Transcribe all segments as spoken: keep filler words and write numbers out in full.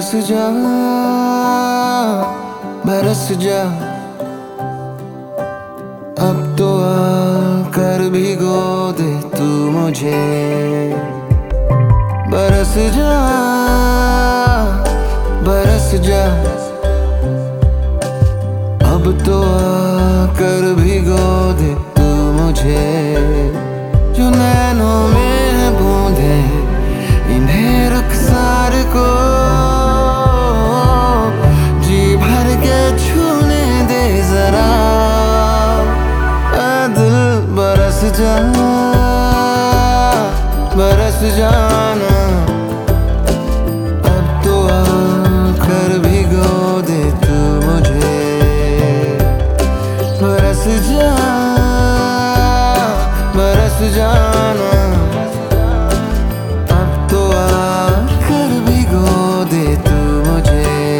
बरस जा बरस जा, अब तो आकर भिगो दे तू मुझे। बरस जा बरस जा, अब तो आकर भिगो दे तू मुझे। जो नैनों में है बूंदे, इन्हें रुखसार को जी भर के छूने दे जरा। आ दिल बरस जा बरस जाना, अब तो आकर भिगो दे तू मुझे। बरस जा बरस जाना, अब तो आकर भिगो दे तू मुझे।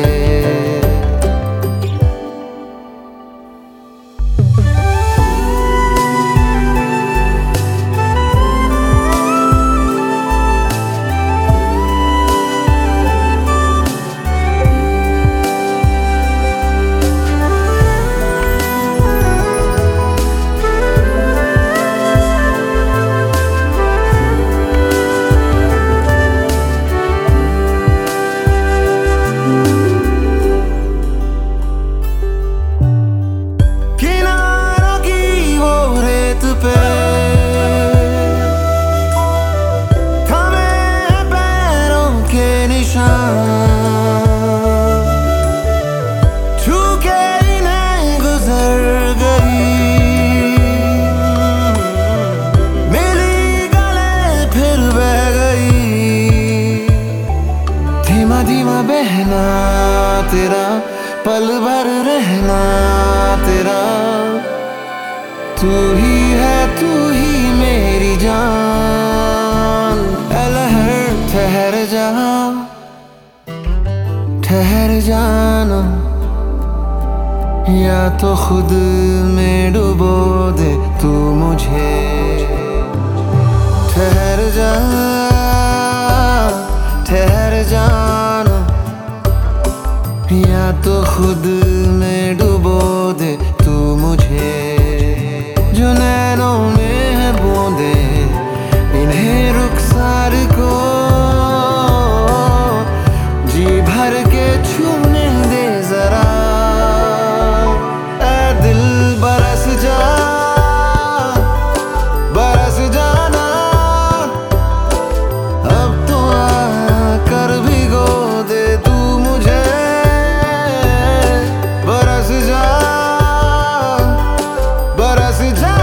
धीमा बहना तेरा, पल भर रहना तेरा, तू ही है तू ही मेरी जान। ऐ लहर ठहर जा ठहर जाना, या तो खुद में डुबो दे तू मुझे। ठहर जा ठहर जाना, या तो खुद में डुबो दे तू मुझे। जो नैनों में है बूंदे, इन्हें रुखसार को जी भर के छूने दे जरा। ऐ दिल बरस जा बरस जाना, अब तो आकर भिगो दे तू मुझे। बरस जा बरस जा।